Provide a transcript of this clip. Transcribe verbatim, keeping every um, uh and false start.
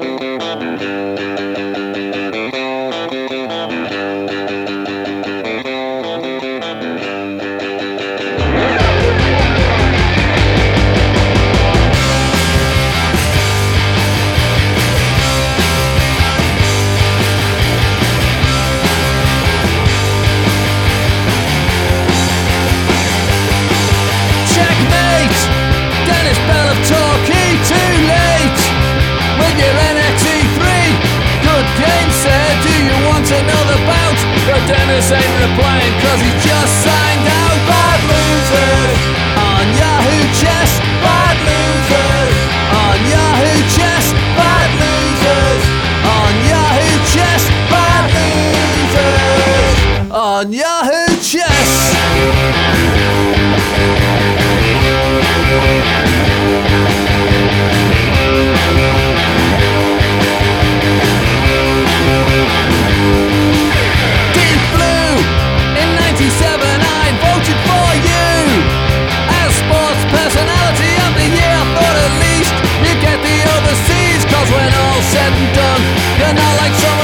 Another bout, but Dennis ain't replying cause he just signed out. Bad losers on Yahoo Chess. Bad losers on Yahoo Chess. Bad losers on Yahoo Chess. Bad losers on Yahoo Chess. When all said and done, you're not like some